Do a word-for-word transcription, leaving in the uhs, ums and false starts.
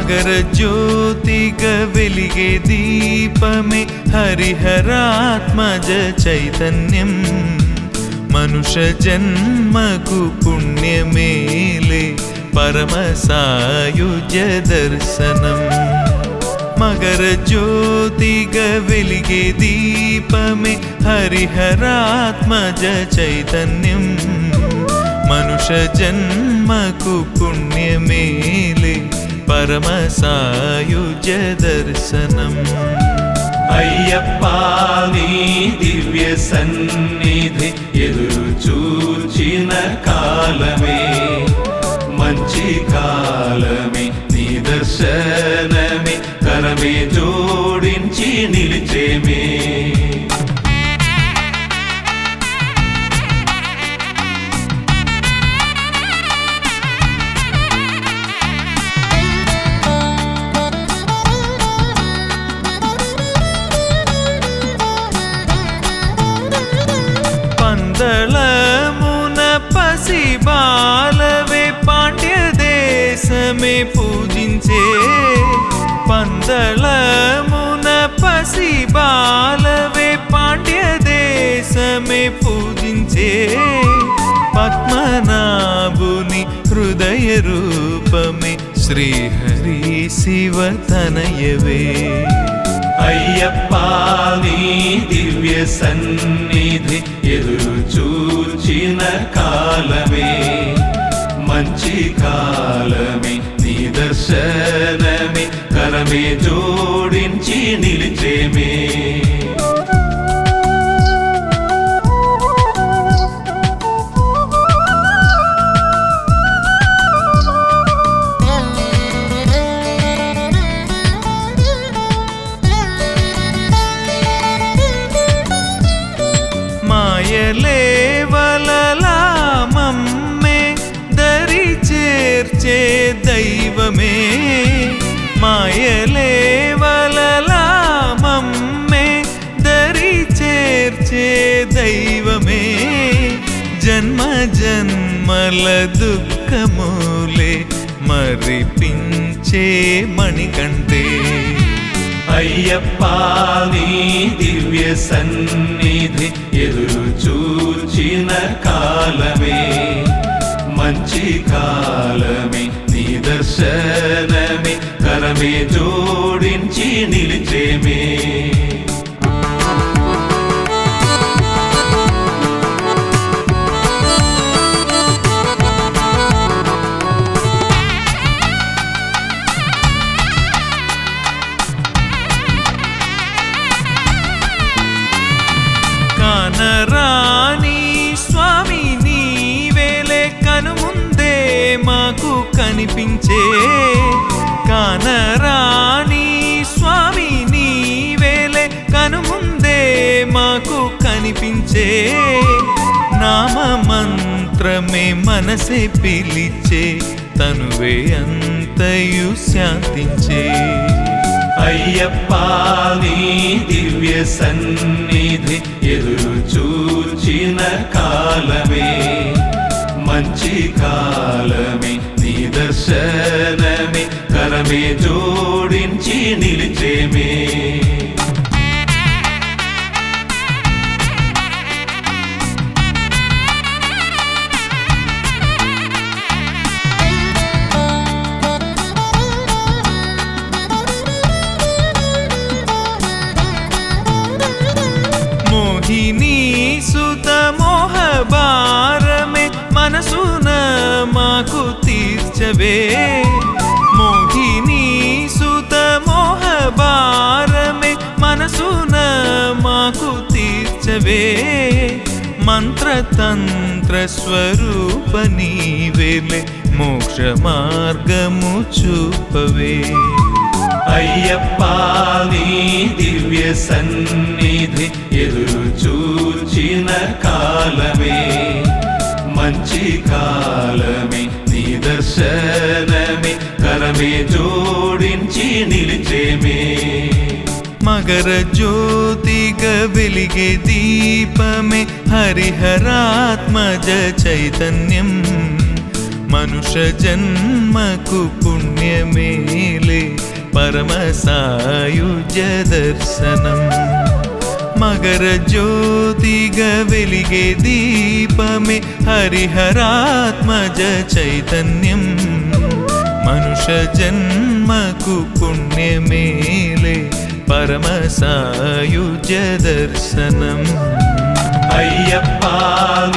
మకర జ్యోతిగా వెలిగే దీపమే హరిహరాత్మజ చైతన్యం మనుష జన్మకు పుణ్యమేలే పరమ సాయుజ్య దర్శనం మకర జ్యోతిగా వెలిగే దీపమే హరిహరాత్మజ చైతన్యం మనుష జన్మకు పుణ్యమేలే పరమ సాయుజ్య దర్శనం అయ్యప్పా నీ దివ్య సన్నిధి ఎదురు చూచిన కాలమే మంచి కాలమే నీ దర్శనమే కరమే జోడించి నిలిచేమే పందళమున పసి బాలవే పాండ్య దేశమే పూజించే పందళమున పసి బాలవే పాండ్య దేశమే పూజించే పద్మనాభుని హృదయ రూపమే శ్రీహరి శివ తనయవే అయ్యప్పా నీ దివ్య సన్నిధి ఎదురు చూచిన కాలమే మంచి కాలమే నీ దర్శనమే కరమే జోడించి నిలిచేమే మాయలేవలలామమ్మే దరి చేర్చే దైవమే మాయలేవలలామమ్మే దరి చేర్చే దైవమే జన్మ జన్మల దుఃఖమూలే మరిపించే మణికంఠే అయ్యప్పా నీ దివ్య సన్నిధి ఎదురు చూచిన కాలమే మంచి కాలమే నీ దర్శనమే కరమే జోడించి నిలిచేమే కానరాని స్వామి నీవేలే కనుముందే మాకు కనిపించే కానరాని స్వామి నీవేలే కనుముందే మాకు కనిపించే నామ మంత్రమే మనసే పిలిచే తనువే అంతయు శాంతించే అయ్యప్పా నీ దివ్య సన్నిధి ఎదురు చూచిన కాలమే మంచి కాలమే నీ దర్శనమే కరమే జోడించి నిలిచేమే మోహిని సుత మోహ భారమే మనసున మాకు తీర్చవే మోహిని సుత మోహ భారమే మనసున మాకు తీర్చవే మంత్రతంత్ర స్వరూప నీవేలే మోక్ష మార్గము చూపవే అయ్యప్పా నీ దివ్య సన్నిధి ఎదురు చూచిన కాలమే మంచి కాలమే నీ దర్శనమే కరమే జోడించి నిలిచేమే మకర జ్యోతిగా వెలిగే దీపమే హరిహరాత్మజ చైతన్యం మనుష జన్మకు పుణ్యమేలే పరమ సాయుజ్య దర్శనం. మకర జ్యోతిగా వెలిగే దీపమే హరిహరాత్మజ చైతన్యం. మనుష జన్మకు పుణ్యమేలే పరమ సాయుజ్య దర్శనం. అయ్యప్ప